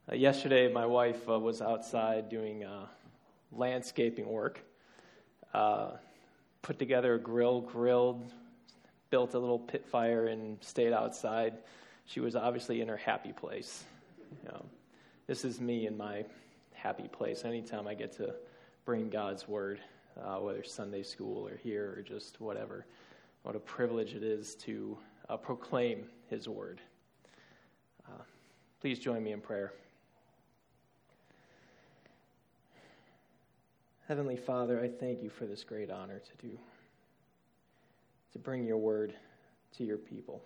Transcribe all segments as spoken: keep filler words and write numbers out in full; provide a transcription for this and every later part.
Uh, yesterday, my wife uh, was outside doing uh, landscaping work, uh, put together a grill, grilled, built a little pit fire, and stayed outside. She was obviously in her happy place. You know, this is me in my happy place. Anytime I get to bring God's word, uh, whether Sunday school or here or just whatever, what a privilege it is to uh, proclaim his word. Uh, please join me in prayer. Heavenly Father, I thank you for this great honor to do, to bring your word to your people.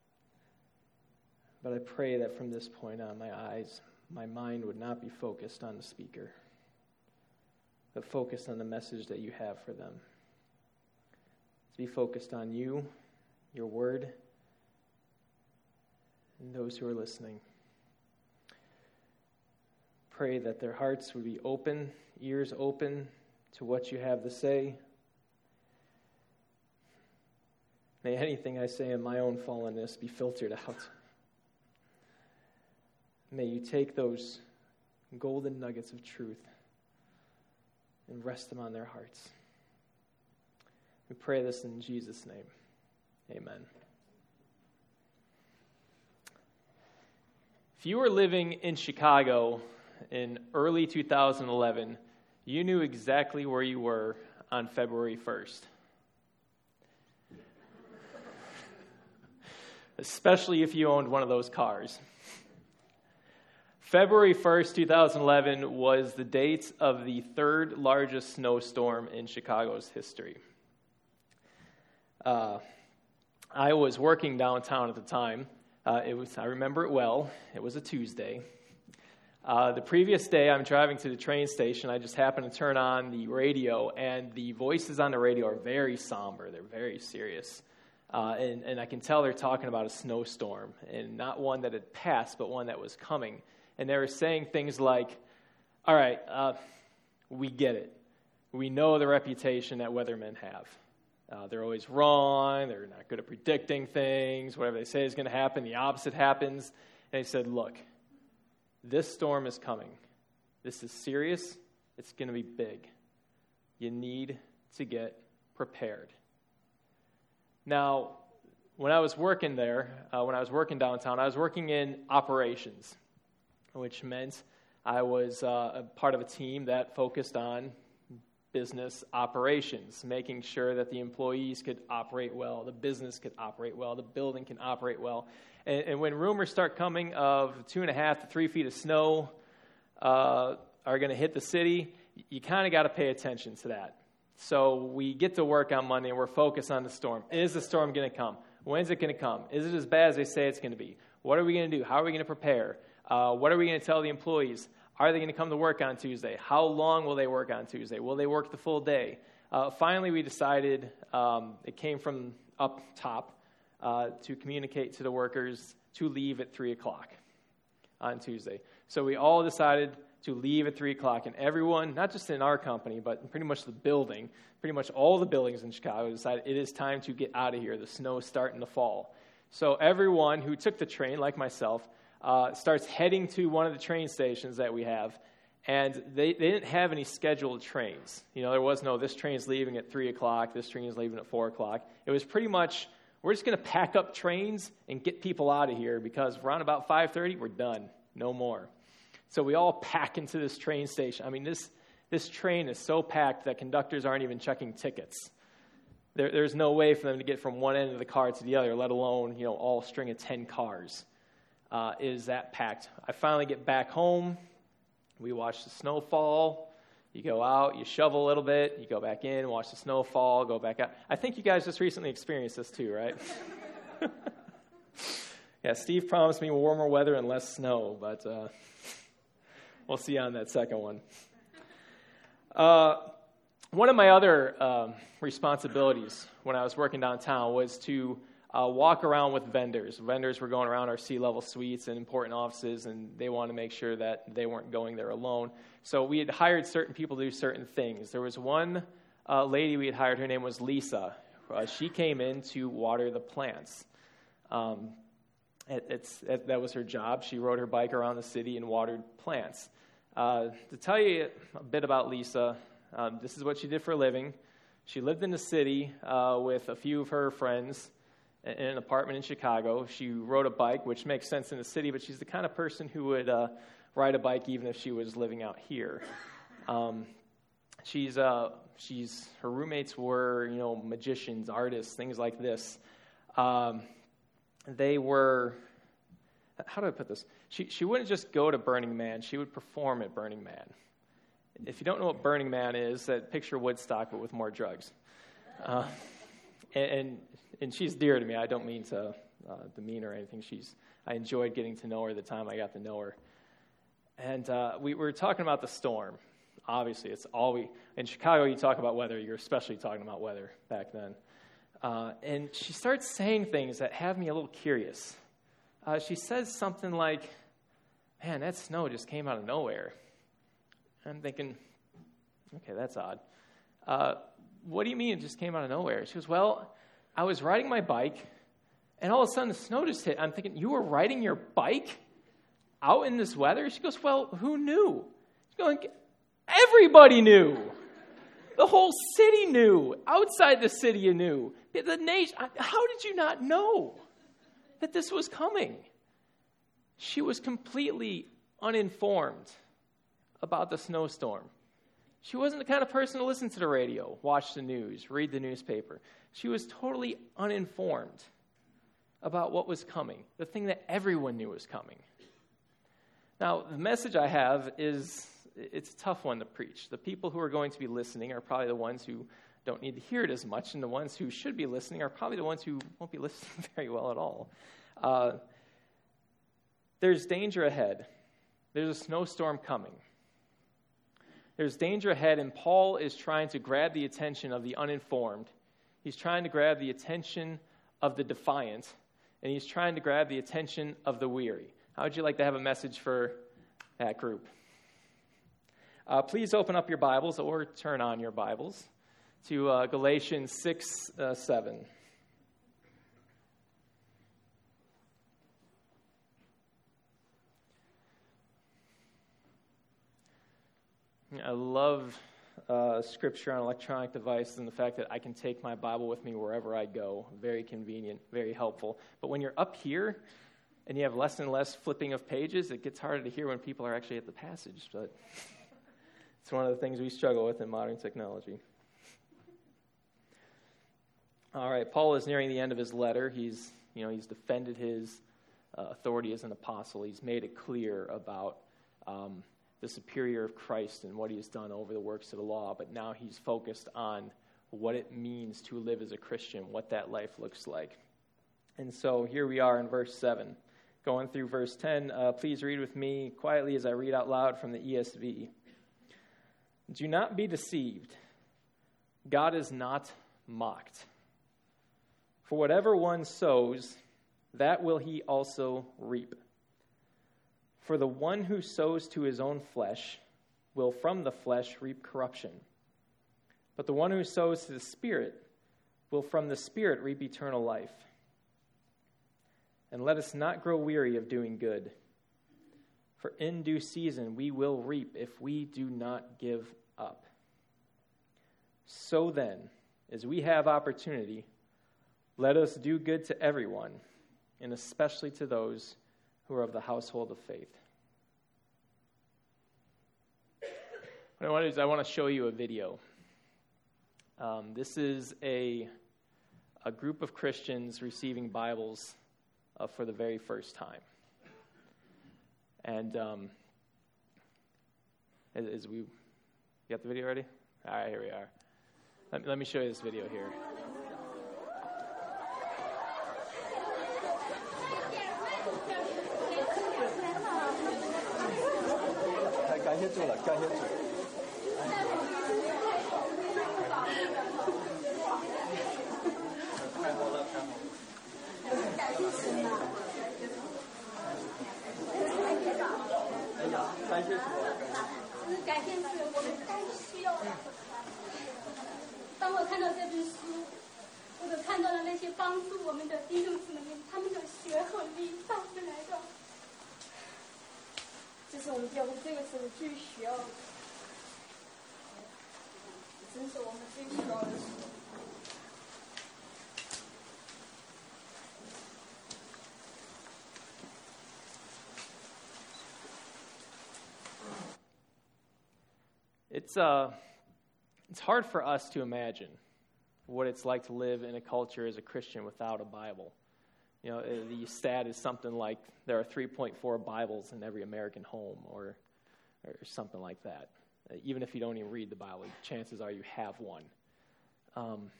But I pray that from this point on, my eyes, my mind would not be focused on the speaker, but focused on the message that you have for them. To be focused on you, your word, and those who are listening. Pray that their hearts would be open, ears open to what you have to say. May anything I say in my own fallenness be filtered out. May you take those golden nuggets of truth and rest them on their hearts. We pray this in Jesus' name. Amen. If you were living in Chicago in early two thousand eleven, you knew exactly where you were on February first. Especially if you owned one of those cars. February first, two thousand eleven was the date of the third largest snowstorm in Chicago's history. Uh, I was working downtown at the time. Uh, it was, I remember it well. It was a Tuesday. Uh, the previous day, I'm driving to the train station. I just happened to turn on the radio, and the voices on the radio are very somber. They're very serious. Uh, and, and I can tell they're talking about a snowstorm, and not one that had passed, but one that was coming. And they were saying things like, all right, uh, we get it. We know the reputation that weathermen have. Uh, they're always wrong. They're not good at predicting things. Whatever they say is going to happen, the opposite happens. And they said, look, this storm is coming. This is serious. It's going to be big. You need to get prepared. Now, when I was working there, uh, when I was working downtown, I was working in operations, which meant I was uh, a part of a team that focused on business operations, making sure that the employees could operate well, the business could operate well, the building can operate well. And, and when rumors start coming of two and a half to three feet of snow uh, are going to hit the city, you kind of got to pay attention to that. So we get to work on Monday, and we're focused on the storm. Is the storm going to come? When's it going to come? Is it as bad as they say it's going to be? What are we going to do? How are we going to prepare? Uh, what are we going to tell the employees? Are they going to come to work on Tuesday? How long will they work on Tuesday? Will they work the full day? Uh, finally, we decided, um, it came from up top, uh, to communicate to the workers to leave at three o'clock on Tuesday. So we all decided to leave at three o'clock, and everyone, not just in our company, but pretty much the building, pretty much all the buildings in Chicago decided it is time to get out of here. The snow is starting to fall. So everyone who took the train, like myself, Uh, starts heading to one of the train stations that we have, and they, they didn't have any scheduled trains. You know, there was no, this train's leaving at three o'clock, this train's leaving at four o'clock. It was pretty much, we're just going to pack up trains and get people out of here, because if we're on about five thirty, we're done, no more. So we all pack into this train station. I mean, this this train is so packed that conductors aren't even checking tickets. There, there's no way for them to get from one end of the car to the other, let alone, you know, all string of ten cars. Uh, is that packed. I finally get back home. We watch the snow fall. You go out, you shovel a little bit, you go back in, watch the snow fall, go back out. I think you guys just recently experienced this too, right? Yeah, Steve promised me warmer weather and less snow, but uh, we'll see on that second one. Uh, one of my other um, responsibilities when I was working downtown was to Uh, walk around with vendors. Vendors were going around our C-level suites and important offices, and they wanted to make sure that they weren't going there alone. So we had hired certain people to do certain things. There was one uh, lady we had hired. Her name was Lisa. Uh, she came in to water the plants. Um, it, it's it, that was her job. She rode her bike around the city and watered plants. Uh, to tell you a bit about Lisa, um, this is what she did for a living. She lived in the city uh, with a few of her friends in an apartment in Chicago. She rode a bike, which makes sense in the city, but she's the kind of person who would uh, ride a bike even if she was living out here. Um, she's uh, she's her roommates were you know magicians, artists, things like this. Um, they were. How do I put this? She she wouldn't just go to Burning Man. She would perform at Burning Man. If you don't know what Burning Man is, that picture Woodstock, but with more drugs. Uh, and, and and she's dear to me. I don't mean to uh, demean her or anything. She's I enjoyed getting to know her the time I got to know her. And uh, we were talking about the storm. Obviously, it's all we in Chicago. You talk about weather. You're especially talking about weather back then. Uh, and she starts saying things that have me a little curious. Uh, she says something like, "Man, that snow just came out of nowhere." I'm thinking, okay, that's odd. Uh, what do you mean it just came out of nowhere? She goes, well, I was riding my bike, and all of a sudden the snow just hit. I'm thinking, you were riding your bike out in this weather? She goes, well, who knew? She's going, everybody knew. The whole city knew. Outside the city you knew. The nation. How did you not know that this was coming? She was completely uninformed about the snowstorm. She wasn't the kind of person to listen to the radio, watch the news, read the newspaper. She was totally uninformed about what was coming, the thing that everyone knew was coming. Now, the message I have is, it's a tough one to preach. The people who are going to be listening are probably the ones who don't need to hear it as much, and the ones who should be listening are probably the ones who won't be listening very well at all. Uh, there's danger ahead. There's a snowstorm coming. There's danger ahead, and Paul is trying to grab the attention of the uninformed. He's trying to grab the attention of the defiant, and he's trying to grab the attention of the weary. How would you like to have a message for that group? Uh, please open up your Bibles or turn on your Bibles to uh, Galatians six, uh, seven. I love uh, scripture on electronic devices and the fact that I can take my Bible with me wherever I go. Very convenient, very helpful. But when you're up here and you have less and less flipping of pages, it gets harder to hear when people are actually at the passage. But it's one of the things we struggle with in modern technology. All right, Paul is nearing the end of his letter. He's, you know, he's defended his uh, authority as an apostle. He's made it clear about um, the superior of Christ and what he has done over the works of the law, but now he's focused on what it means to live as a Christian, what that life looks like. And so here we are in verse seven. Going through verse ten, uh, please read with me quietly as I read out loud from the E S V. Do not be deceived. God is not mocked. For whatever one sows, that will he also reap. For the one who sows to his own flesh will from the flesh reap corruption. But the one who sows to the Spirit will from the Spirit reap eternal life. And let us not grow weary of doing good. For in due season we will reap if we do not give up. So then, as we have opportunity, let us do good to everyone, and especially to those who are of the household of faith. What I want to do is I want to show you a video. Um, this is a, a group of Christians receiving Bibles uh, for the very first time. And um, as, as we, you got the video ready? All right, here we are. Let, let me show you this video here. 我所看到的那些帮助我们的弟兄姊妹们，他们的血和力到是来的，这是我们教会这个时候最需要的，真是我们最需要的事。 It's uh, it's hard for us to imagine what it's like to live in a culture as a Christian without a Bible. You know, the stat is something like there are three point four Bibles in every American home, or or something like that. Even if you don't even read the Bible, chances are you have one. Um,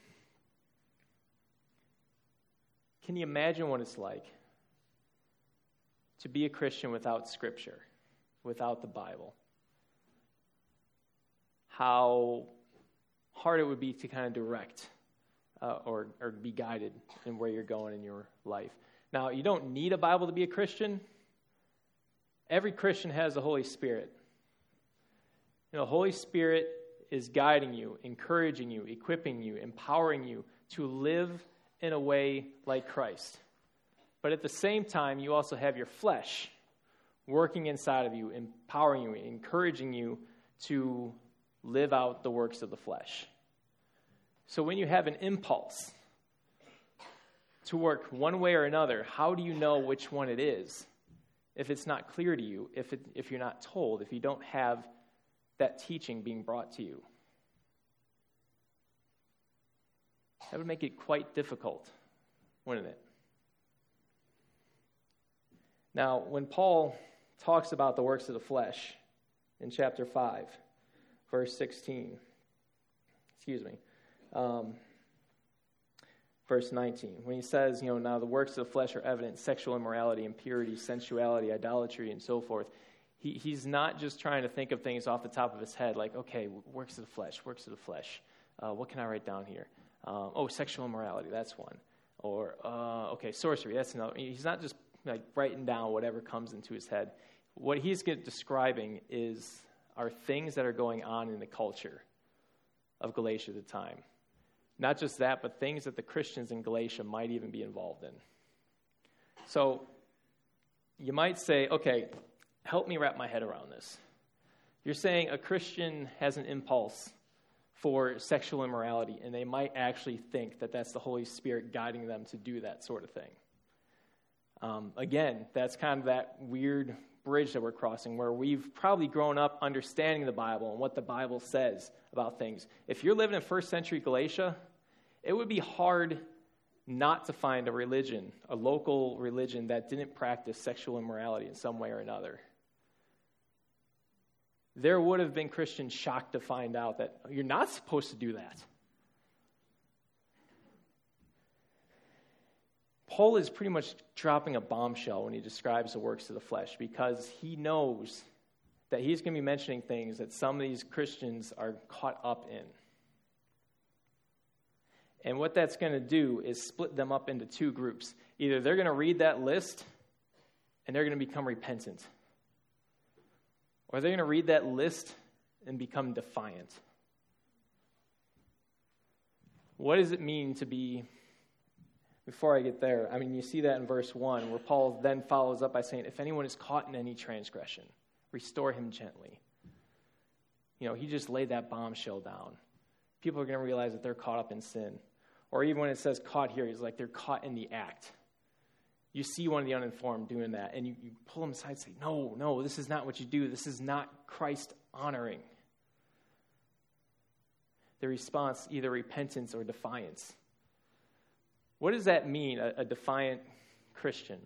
can you imagine what it's like to be a Christian without Scripture, without the Bible? How hard it would be to kind of direct uh, or, or be guided in where you're going in your life. Now, you don't need a Bible to be a Christian. Every Christian has the Holy Spirit. You know, the Holy Spirit is guiding you, encouraging you, equipping you, empowering you to live in a way like Christ. But at the same time, you also have your flesh working inside of you, empowering you, encouraging you to live out the works of the flesh. So when you have an impulse to work one way or another, how do you know which one it is if it's not clear to you, if it, if you're not told, if you don't have that teaching being brought to you? That would make it quite difficult, wouldn't it? Now, when Paul talks about the works of the flesh in chapter five, verse sixteen, excuse me, um, verse nineteen, when he says, you know, now the works of the flesh are evident: sexual immorality, impurity, sensuality, idolatry, and so forth. He, he's not just trying to think of things off the top of his head, like, okay, works of the flesh, works of the flesh. Uh, what can I write down here? Um, oh, sexual immorality, that's one. Or, uh, okay, sorcery, that's another. He's not just like writing down whatever comes into his head. What he's describing is are things that are going on in the culture of Galatia at the time. Not just that, but things that the Christians in Galatia might even be involved in. So you might say, okay, help me wrap my head around this. You're saying a Christian has an impulse for sexual immorality, and they might actually think that that's the Holy Spirit guiding them to do that sort of thing. Um, again, that's kind of that weird bridge that we're crossing where we've probably grown up understanding the Bible and what the Bible says about things. If you're living in first century Galatia, it would be hard not to find a religion, a local religion that didn't practice sexual immorality in some way or another. There would have been Christians shocked to find out that you're not supposed to do that. Paul is pretty much dropping a bombshell when he describes the works of the flesh, because he knows that he's going to be mentioning things that some of these Christians are caught up in. And what that's going to do is split them up into two groups. Either they're going to read that list and they're going to become repentant, or they're going to read that list and become defiant. What does it mean to be, before I get there, I mean, you see that in verse one, where Paul then follows up by saying, if anyone is caught in any transgression, restore him gently. You know, he just laid that bombshell down. People are going to realize that they're caught up in sin. Or even when it says caught here, he's like they're caught in the act. You see one of the uninformed doing that, and you, you pull them aside and say, no, no, this is not what you do. This is not Christ-honoring. The response, either repentance or defiance. What does that mean, a, a defiant Christian?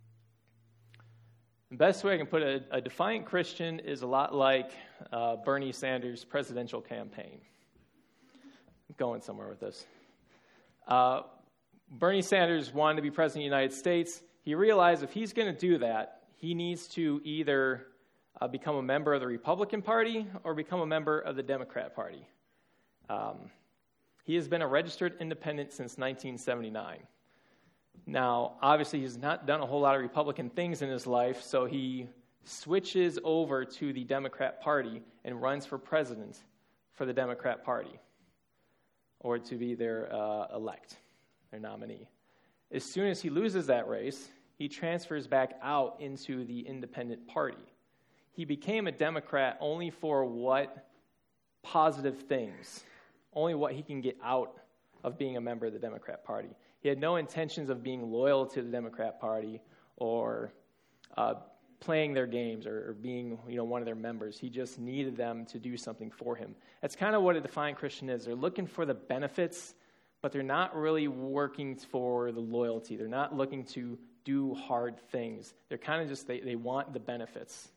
The best way I can put it, a, a defiant Christian is a lot like uh, Bernie Sanders' presidential campaign. I'm going somewhere with this. Uh, Bernie Sanders wanted to be president of the United States. He realized if he's going to do that, he needs to either uh, become a member of the Republican Party or become a member of the Democrat Party. Um, he has been a registered independent since nineteen seventy-nine. Now, obviously, he's not done a whole lot of Republican things in his life, so he switches over to the Democrat Party and runs for president for the Democrat Party, or to be their uh, elect, their nominee. As soon as he loses that race, he transfers back out into the independent party. He became a Democrat only for what positive things, only what he can get out of being a member of the Democrat Party. He had no intentions of being loyal to the Democrat Party or uh, playing their games or, or being, you know, one of their members. He just needed them to do something for him. That's kind of what a defiant Christian is. They're looking for the benefits, but they're not really working for the loyalty. They're not looking to do hard things. They're kind of just, they, they want the benefits.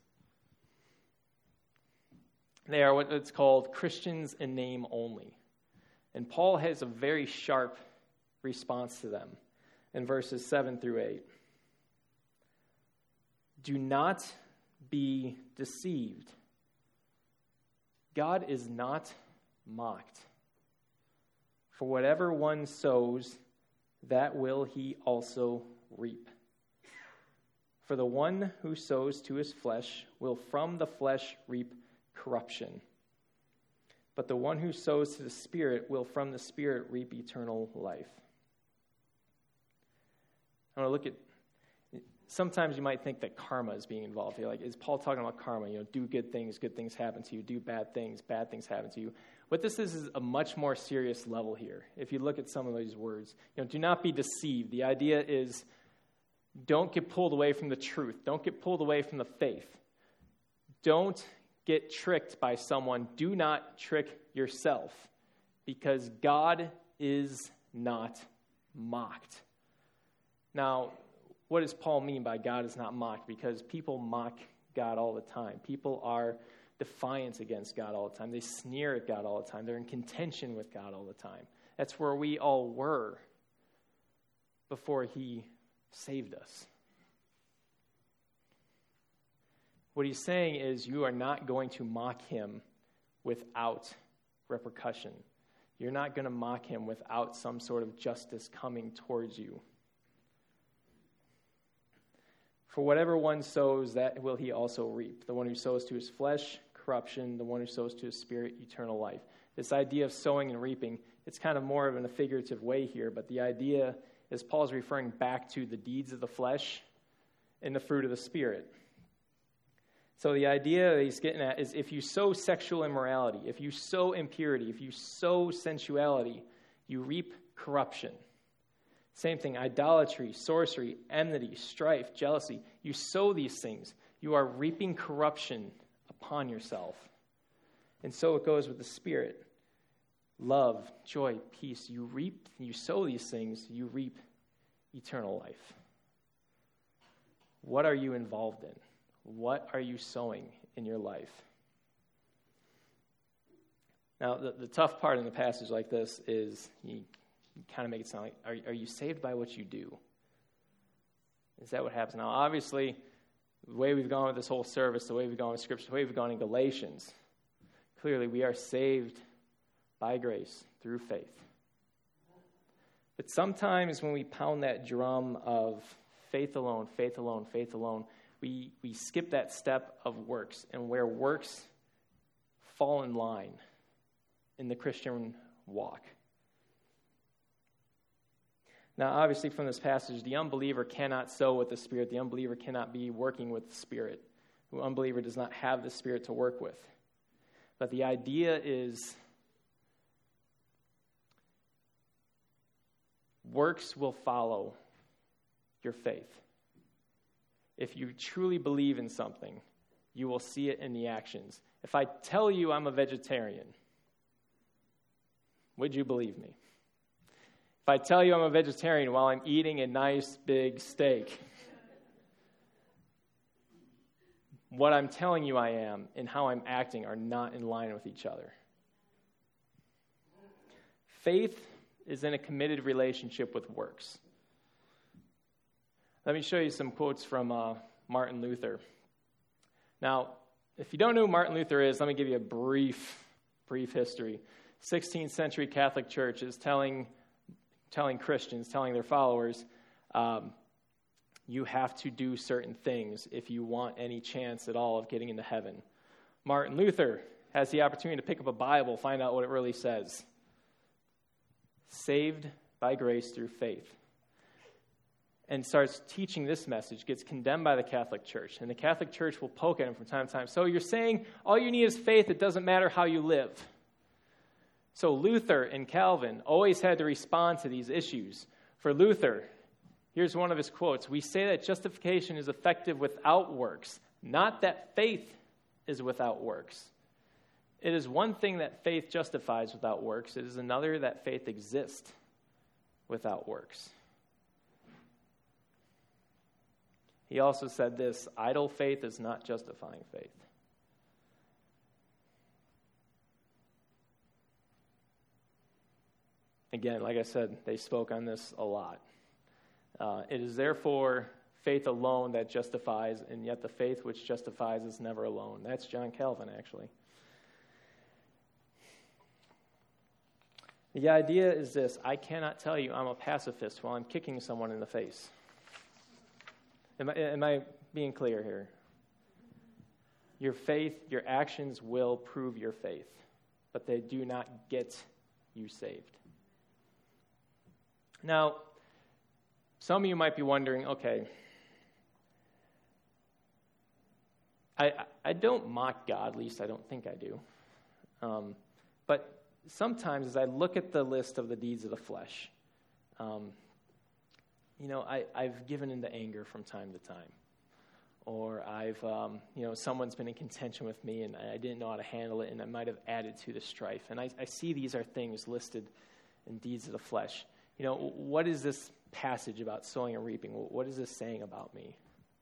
They are what it's called Christians in name only. And Paul has a very sharp response to them in verses seven through eight. Do not be deceived. God is not mocked. For whatever one sows, that will he also reap. For the one who sows to his flesh will from the flesh reap corruption. But the one who sows to the Spirit will from the Spirit reap eternal life. I want to look at, sometimes you might think that karma is being involved here. Like, is Paul talking about karma? You know, do good things, good things happen to you. Do bad things, bad things happen to you. What this is is a much more serious level here. If you look at some of these words, you know, do not be deceived. The idea is don't get pulled away from the truth. Don't get pulled away from the faith. Don't get tricked by someone. Do not trick yourself, because God is not mocked. Now, what does Paul mean by God is not mocked? Because people mock God all the time. People are defiant against God all the time. They sneer at God all the time. They're in contention with God all the time. That's where we all were before he saved us. What he's saying is you are not going to mock him without repercussion. You're not going to mock him without some sort of justice coming towards you. For whatever one sows, that will he also reap. The one who sows to his flesh, corruption. The one who sows to his spirit, eternal life. This idea of sowing and reaping, it's kind of more of in a figurative way here, but the idea is Paul's referring back to the deeds of the flesh and the fruit of the Spirit. So the idea that he's getting at is if you sow sexual immorality, if you sow impurity, if you sow sensuality, you reap corruption. Same thing, idolatry, sorcery, enmity, strife, jealousy. You sow these things. You are reaping corruption upon yourself. And so it goes with the Spirit. Love, joy, peace. You reap, you sow these things, you reap eternal life. What are you involved in? What are you sowing in your life? Now, the, the tough part in a passage like this is you, you kind of make it sound like, are, are you saved by what you do? Is that what happens? Now, obviously, the way we've gone with this whole service, the way we've gone with Scripture, the way we've gone in Galatians, clearly we are saved by grace through faith. But sometimes when we pound that drum of faith alone, faith alone, faith alone, we, we skip that step of works, and where works fall in line in the Christian walk. Now, obviously, from this passage, the unbeliever cannot sow with the Spirit. The unbeliever cannot be working with the Spirit. The unbeliever does not have the Spirit to work with. But the idea is works will follow your faith. If you truly believe in something, you will see it in the actions. If I tell you I'm a vegetarian, would you believe me? If I tell you I'm a vegetarian while I'm eating a nice big steak, what I'm telling you I am and how I'm acting are not in line with each other. Faith is in a committed relationship with works. Let me show you some quotes from uh, Martin Luther. Now, if you don't know who Martin Luther is, let me give you a brief, brief history. sixteenth century Catholic Church is telling, telling Christians, telling their followers, um, you have to do certain things if you want any chance at all of getting into heaven. Martin Luther has the opportunity to pick up a Bible, find out what it really says. Saved by grace through faith, and starts teaching this message, gets condemned by the Catholic Church. And the Catholic Church will poke at him from time to time. So you're saying all you need is faith, it doesn't matter how you live. So Luther and Calvin always had to respond to these issues. For Luther, here's one of his quotes: "We say that justification is effective without works, not that faith is without works. It is one thing that faith justifies without works. It is another that faith exists without works." He also said this: "Idle faith is not justifying faith." Again, like I said, they spoke on this a lot. Uh, it is therefore faith alone that justifies, and yet the faith which justifies is never alone. That's John Calvin, actually. The idea is this: I cannot tell you I'm a pacifist while I'm kicking someone in the face. Am I, am I being clear here? Your faith, your actions will prove your faith, but they do not get you saved. Now, some of you might be wondering, okay, I, I don't mock God, at least I don't think I do. Um, but sometimes as I look at the list of the deeds of the flesh, um, you know, I, I've given into anger from time to time. Or I've, um, you know, someone's been in contention with me and I didn't know how to handle it, and I might have added to the strife. And I, I see these are things listed in deeds of the flesh. You know, what is this passage about sowing and reaping? What is this saying about me?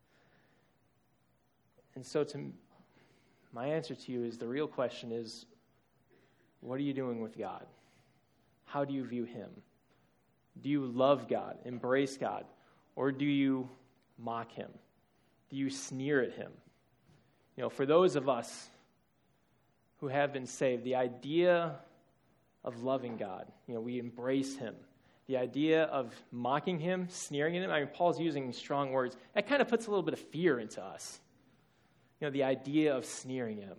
And so to my answer to you is, the real question is, what are you doing with God? How do you view him? Do you love God, embrace God, or do you mock him? Do you sneer at him? You know, for those of us who have been saved, the idea of loving God, you know, we embrace him. The idea of mocking him, sneering at him, I mean, Paul's using strong words. That kind of puts a little bit of fear into us. You know, the idea of sneering at him.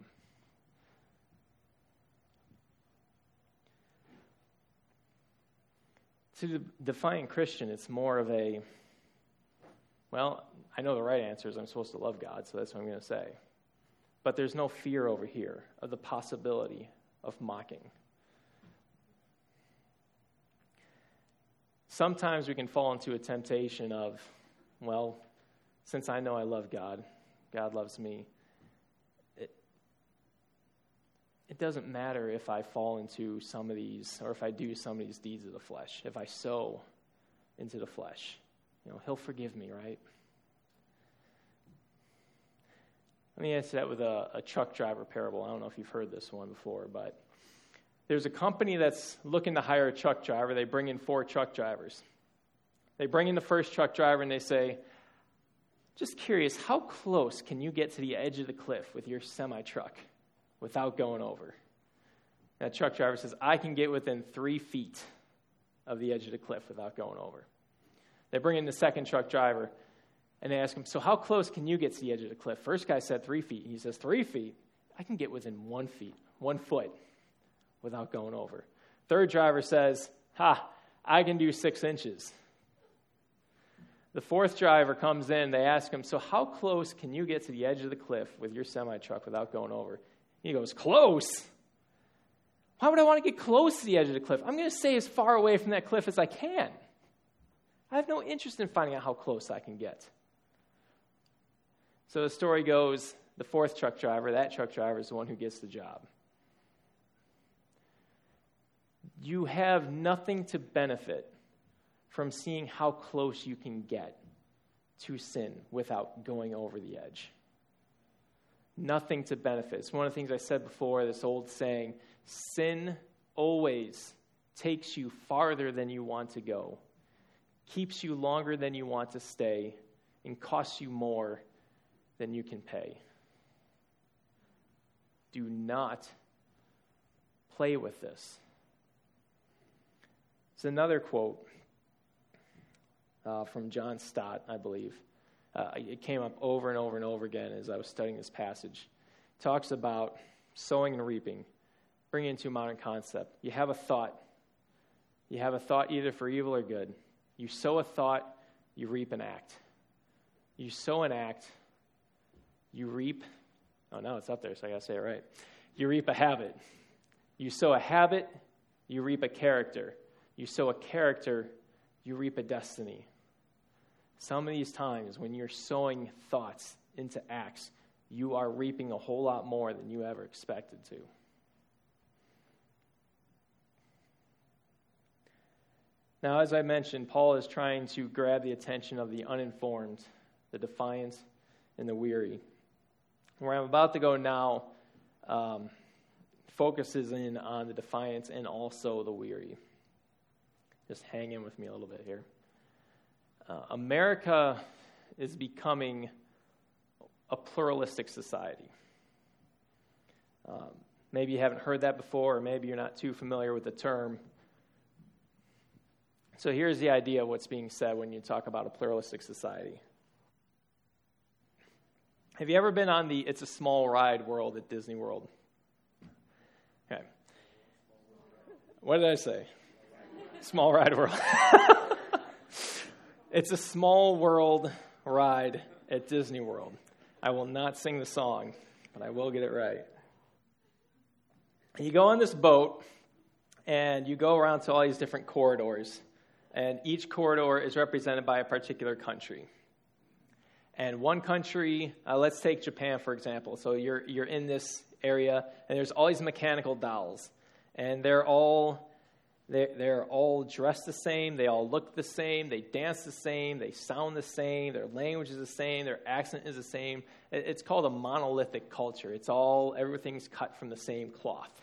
To the defiant Christian, it's more of a, well, I know the right answer is I'm supposed to love God, so that's what I'm going to say. But there's no fear over here of the possibility of mocking. Sometimes we can fall into a temptation of, well, since I know I love God, God loves me, it, it doesn't matter if I fall into some of these, or if I do some of these deeds of the flesh. If I sow into the flesh, you know, he'll forgive me, right? Let me answer that with a, a truck driver parable. I don't know if you've heard this one before, but there's a company that's looking to hire a truck driver. They bring in four truck drivers. They bring in the first truck driver and they say, just curious, how close can you get to the edge of the cliff with your semi-truck without going over? That truck driver says, I can get within three feet of the edge of the cliff without going over. They bring in the second truck driver and they ask him, so how close can you get to the edge of the cliff? First guy said three feet. He says, three feet? I can get within one feet, one foot without going over. Third driver says, ha, I can do six inches. The fourth driver comes in, they ask him, so how close can you get to the edge of the cliff with your semi-truck without going over? He goes, close? Why would I want to get close to the edge of the cliff? I'm going to stay as far away from that cliff as I can. I have no interest in finding out how close I can get. So the story goes, the fourth truck driver, that truck driver is the one who gets the job. You have nothing to benefit from seeing how close you can get to sin without going over the edge. Nothing to benefit. It's one of the things I said before, this old saying, sin always takes you farther than you want to go, keeps you longer than you want to stay, and costs you more than you can pay. Do not play with this. It's another quote uh, from John Stott, I believe. Uh, it came up over and over and over again as I was studying this passage. It talks about sowing and reaping, bringing it into a modern concept. You have a thought. You have a thought either for evil or good. You sow a thought, you reap an act. You sow an act, you reap, oh no, it's up there, so I gotta say it right. You reap a habit. You sow a habit, you reap a character. You sow a character, you reap a destiny. Some of these times when you're sowing thoughts into acts, you are reaping a whole lot more than you ever expected to. Now, as I mentioned, Paul is trying to grab the attention of the uninformed, the defiant, and the weary. Where I'm about to go now um, focuses in on the defiant and also the weary. Just hang in with me a little bit here. Uh, America is becoming a pluralistic society. Um, maybe you haven't heard that before, or maybe you're not too familiar with the term. So here's the idea of what's being said when you talk about a pluralistic society. Have you ever been on the It's a Small Ride world at Disney World? Okay. What did I say? Small Ride World. It's a small world ride at Disney World. I will not sing the song, but I will get it right. You go on this boat, and you go around to all these different corridors, and each corridor is represented by a particular country. And one country, uh, let's take Japan, for example. So you're you're in this area, and there's all these mechanical dolls, and they're all they're, they're all dressed the same. They all look the same. They dance the same. They sound the same. Their language is the same. Their accent is the same. It's called a monolithic culture. It's all everything's cut from the same cloth.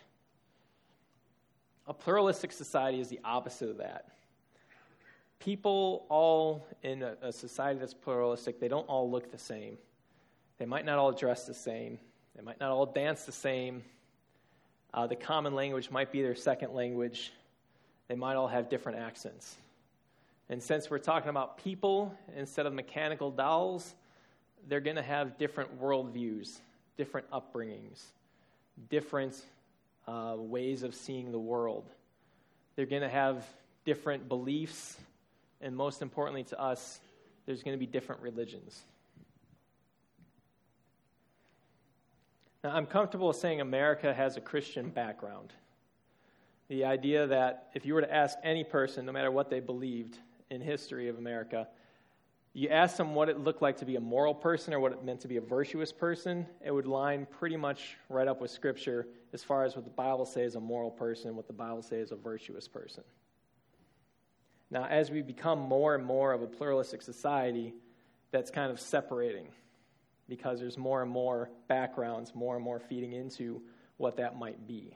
A pluralistic society is the opposite of that. People all in a, a society that's pluralistic, they don't all look the same. They might not all dress the same. They might not all dance the same. Uh, the common language might be their second language. They might all have different accents. And since we're talking about people instead of mechanical dolls, they're going to have different worldviews, different upbringings, different uh, ways of seeing the world. They're going to have different beliefs. And most importantly to us, there's going to be different religions. Now, I'm comfortable saying America has a Christian background. The idea that if you were to ask any person, no matter what they believed in history of America, you ask them what it looked like to be a moral person or what it meant to be a virtuous person, it would line pretty much right up with Scripture as far as what the Bible says a moral person, what the Bible says a virtuous person. Now, as we become more and more of a pluralistic society, that's kind of separating because there's more and more backgrounds, more and more feeding into what that might be.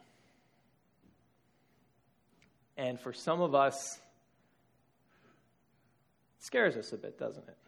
And for some of us, it scares us a bit, doesn't it?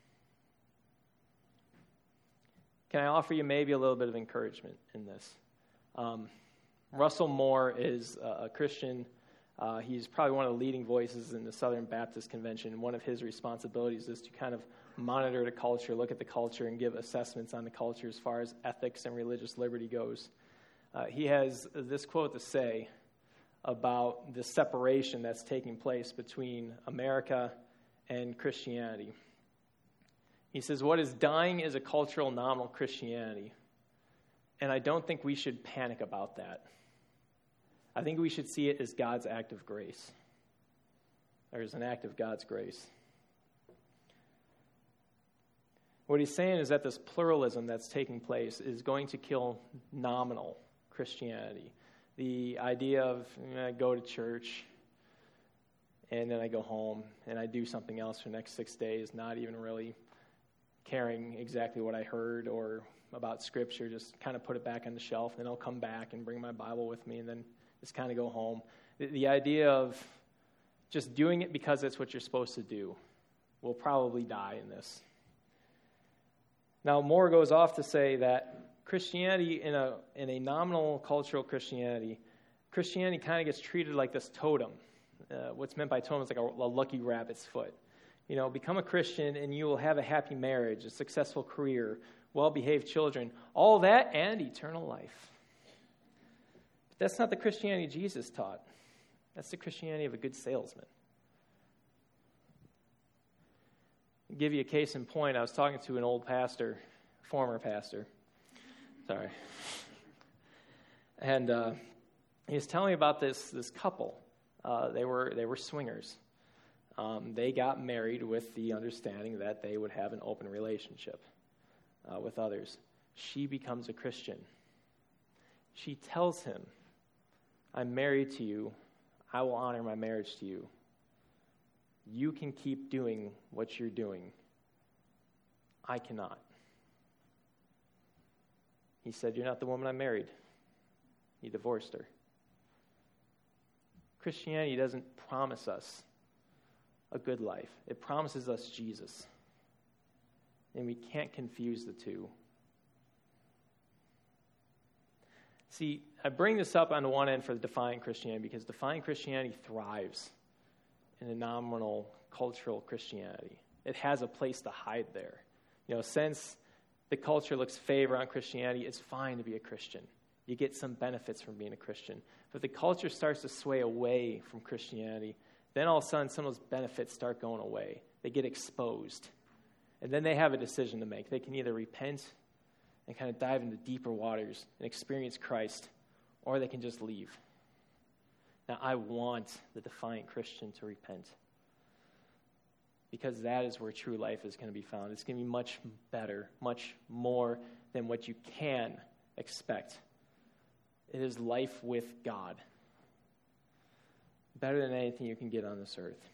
Can I offer you maybe a little bit of encouragement in this? Um, Russell Moore is a Christian. Uh, he's probably one of the leading voices in the Southern Baptist Convention. One of his responsibilities is to kind of monitor the culture, look at the culture, and give assessments on the culture as far as ethics and religious liberty goes. Uh, he has this quote to say about the separation that's taking place between America and Christianity. He says, "What is dying is a cultural nominal Christianity, and I don't think we should panic about that. I think we should see it as God's act of grace, or as an act of God's grace." What he's saying is that this pluralism that's taking place is going to kill nominal Christianity. The idea of, you know, I go to church, and then I go home, and I do something else for the next six days, not even really caring exactly what I heard or about Scripture, just kind of put it back on the shelf, and then I'll come back and bring my Bible with me, and then just kind of go home. The, the idea of just doing it because it's what you're supposed to do will probably die in this. Now, Moore goes off to say that Christianity, in a in a nominal cultural Christianity, Christianity kind of gets treated like this totem. Uh, what's meant by totem is like a, a lucky rabbit's foot. You know, become a Christian and you will have a happy marriage, a successful career, well-behaved children, all that and eternal life. But that's not the Christianity Jesus taught. That's the Christianity of a good salesman. I'll give you a case in point. I was talking to an old pastor, former pastor. Sorry. And uh, he was telling me about this this couple. Uh, they were they were swingers. Um, they got married with the understanding that they would have an open relationship uh, with others. She becomes a Christian. She tells him, I'm married to you. I will honor my marriage to you. You can keep doing what you're doing. I cannot. He said, you're not the woman I married. He divorced her. Christianity doesn't promise us a good life. It promises us Jesus. And we can't confuse the two. See, I bring this up on the one end for the Defiant Christianity because Defiant Christianity thrives in a nominal cultural Christianity. It has a place to hide there. You know, since the culture looks favor on Christianity, it's fine to be a Christian. You get some benefits from being a Christian. But the culture starts to sway away from Christianity. Then all of a sudden, some of those benefits start going away. They get exposed. And then they have a decision to make. They can either repent and kind of dive into deeper waters and experience Christ, or they can just leave. Now, I want the Defiant Christian to repent, because that is where true life is going to be found. It's going to be much better, much more than what you can expect. It is life with God. Better than anything you can get on this earth.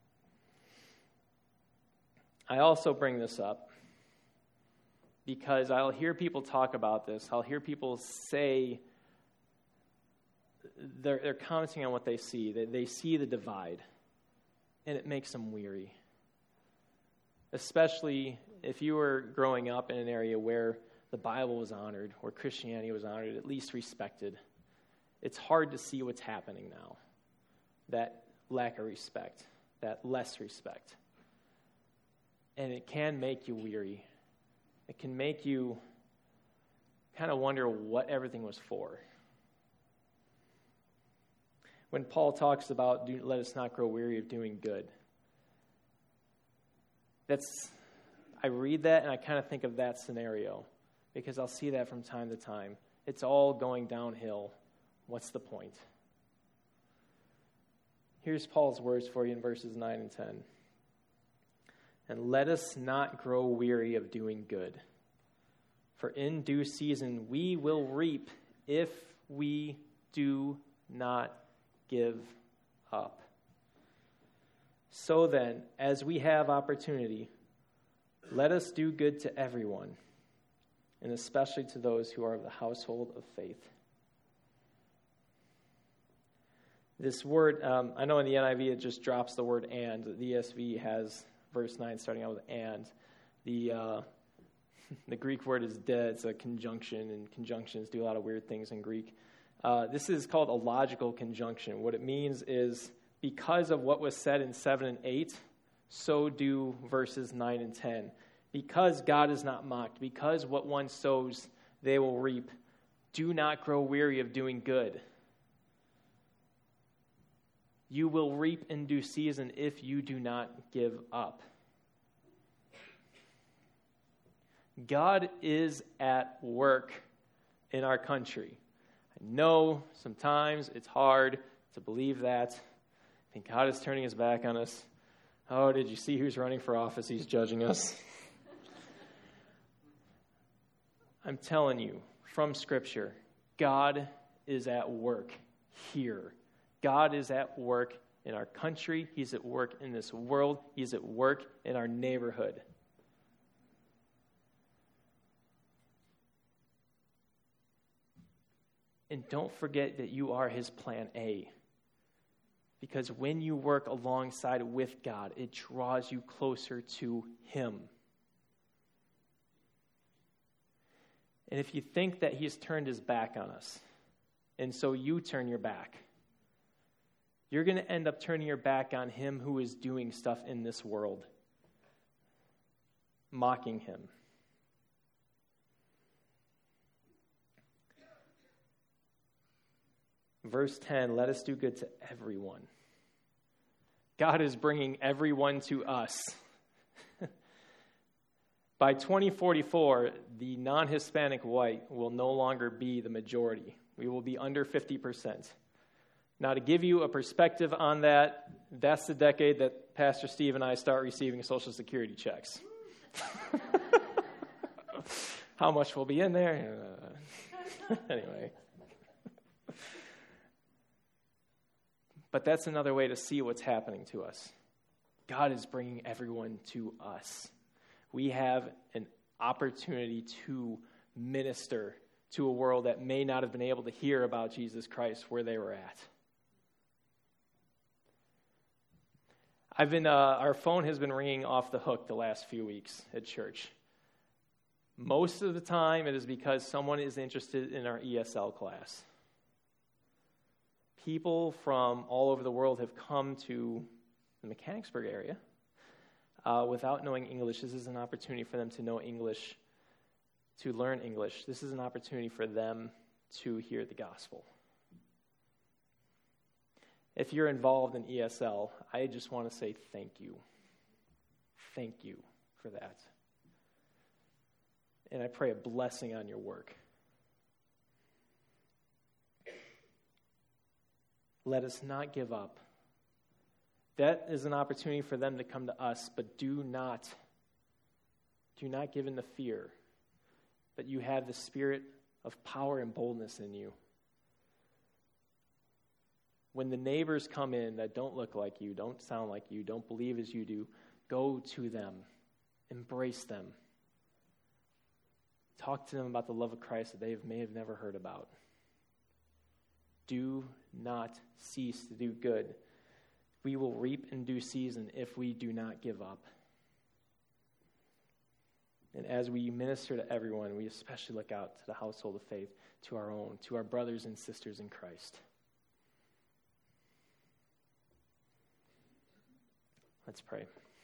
I also bring this up because I'll hear people talk about this. I'll hear people say, they're, they're commenting on what they see. They, they see the divide, and it makes them weary. Especially if you were growing up in an area where the Bible was honored, where Christianity was honored, at least respected. It's hard to see what's happening now. That lack of respect, that less respect. And it can make you weary. It can make you kind of wonder what everything was for. When Paul talks about, do, let us not grow weary of doing good, that's, I read that and I kind of think of that scenario, because I'll see that from time to time. It's all going downhill. What's the point? Here's Paul's words for you in verses nine and ten. And let us not grow weary of doing good, for in due season we will reap if we do not give up. So then, as we have opportunity, let us do good to everyone, and especially to those who are of the household of faith. This word, um, I know in the N I V it just drops the word and. The E S V has verse nine starting out with and. The uh, the Greek word is de. It's a conjunction, and conjunctions do a lot of weird things in Greek. Uh, this is called a logical conjunction. What it means is, because of what was said in seven and eight, so do verses nine and ten. Because God is not mocked, because what one sows, they will reap. Do not grow weary of doing good. You will reap in due season if you do not give up. God is at work in our country. I know sometimes it's hard to believe that. I think God is turning his back on us. Oh, did you see who's running for office? He's judging us. I'm telling you, from Scripture, God is at work here. God is at work in our country. He's at work in this world. He's at work in our neighborhood. And don't forget that you are his plan A. Because when you work alongside with God, it draws you closer to him. And if you think that he's turned his back on us, and so you turn your back, you're going to end up turning your back on him who is doing stuff in this world, mocking him. Verse ten, let us do good to everyone. God is bringing everyone to us. By twenty forty-four, the non-Hispanic white will no longer be the majority. We will be under fifty percent. Now, to give you a perspective on that, that's the decade that Pastor Steve and I start receiving Social Security checks. How much will be in there? Uh, anyway. But that's another way to see what's happening to us. God is bringing everyone to us. We have an opportunity to minister to a world that may not have been able to hear about Jesus Christ where they were at. I've been, uh, our phone has been ringing off the hook the last few weeks at church. Most of the time, it is because someone is interested in our E S L class. People from all over the world have come to the Mechanicsburg area uh, without knowing English. This is an opportunity for them to know English, to learn English. This is an opportunity for them to hear the gospel. If you're involved in E S L, I just want to say thank you. Thank you for that. And I pray a blessing on your work. Let us not give up. That is an opportunity for them to come to us, but do not, do not give in to fear, but you have the spirit of power and boldness in you. When the neighbors come in that don't look like you, don't sound like you, don't believe as you do, go to them, embrace them. Talk to them about the love of Christ that they may have never heard about. Do not cease to do good. We will reap in due season if we do not give up. And as we minister to everyone, we especially look out to the household of faith, to our own, to our brothers and sisters in Christ. Let's pray.